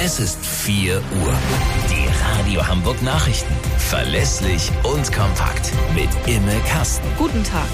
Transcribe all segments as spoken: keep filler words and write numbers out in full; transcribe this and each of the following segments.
Es ist vier Uhr. Die Radio Hamburg Nachrichten. Verlässlich und kompakt. Mit Imme Kasten. Guten Tag.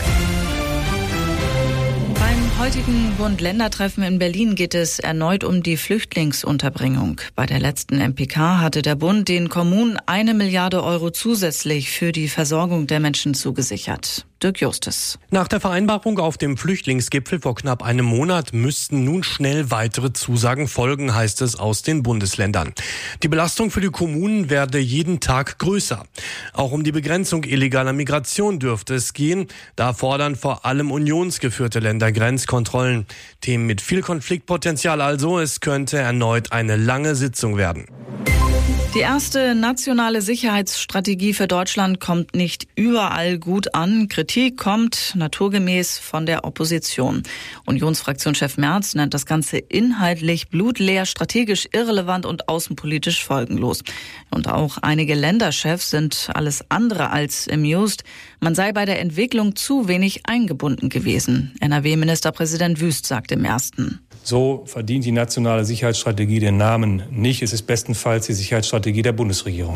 Beim heutigen Bund-Länder-Treffen in Berlin geht es erneut um die Flüchtlingsunterbringung. Bei der letzten M P K hatte der Bund den Kommunen eine Milliarde Euro zusätzlich für die Versorgung der Menschen zugesichert. Dirk Justus. Nach der Vereinbarung auf dem Flüchtlingsgipfel vor knapp einem Monat müssten nun schnell weitere Zusagen folgen, heißt es aus den Bundesländern. Die Belastung für die Kommunen werde jeden Tag größer. Auch um die Begrenzung illegaler Migration dürfte es gehen. Da fordern vor allem unionsgeführte Länder Grenzkontrollen. Themen mit viel Konfliktpotenzial also. Es könnte erneut eine lange Sitzung werden. Die erste nationale Sicherheitsstrategie für Deutschland kommt nicht überall gut an. Kritik kommt naturgemäß von der Opposition. Unionsfraktionschef Merz nennt das Ganze inhaltlich blutleer, strategisch irrelevant und außenpolitisch folgenlos. Und auch einige Länderchefs sind alles andere als amused. Man sei bei der Entwicklung zu wenig eingebunden gewesen. N R W-Ministerpräsident Wüst sagte im ersten. So verdient die nationale Sicherheitsstrategie den Namen nicht. Es ist bestenfalls die Sicherheitsstrategie der Bundesregierung.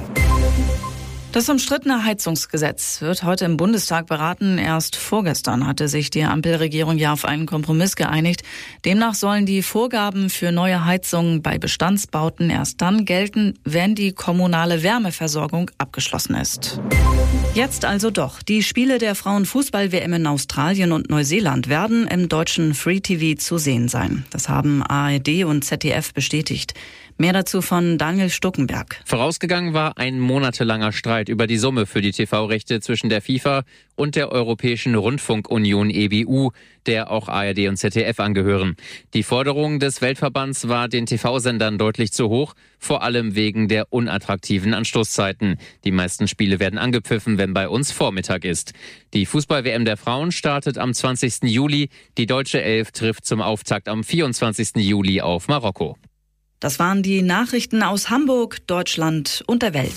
Das umstrittene Heizungsgesetz wird heute im Bundestag beraten. Erst vorgestern hatte sich die Ampelregierung ja auf einen Kompromiss geeinigt. Demnach sollen die Vorgaben für neue Heizungen bei Bestandsbauten erst dann gelten, wenn die kommunale Wärmeversorgung abgeschlossen ist. Jetzt also doch. Die Spiele der Frauenfußball-W M in Australien und Neuseeland werden im deutschen Free T V zu sehen sein. Das haben A R D und Z D F bestätigt. Mehr dazu von Daniel Stuckenberg. Vorausgegangen war ein monatelanger Streit über die Summe für die T V-Rechte zwischen der FIFA und der Europäischen Rundfunkunion E B U, der auch A R D und Z D F angehören. Die Forderung des Weltverbands war den T V-Sendern deutlich zu hoch, vor allem wegen der unattraktiven Anstoßzeiten. Die meisten Spiele werden angepfiffen, wenn bei uns Vormittag ist. Die Fußball-W M der Frauen startet am zwanzigsten Juli. Die deutsche Elf trifft zum Auftakt am vierundzwanzigsten Juli auf Marokko. Das waren die Nachrichten aus Hamburg, Deutschland und der Welt.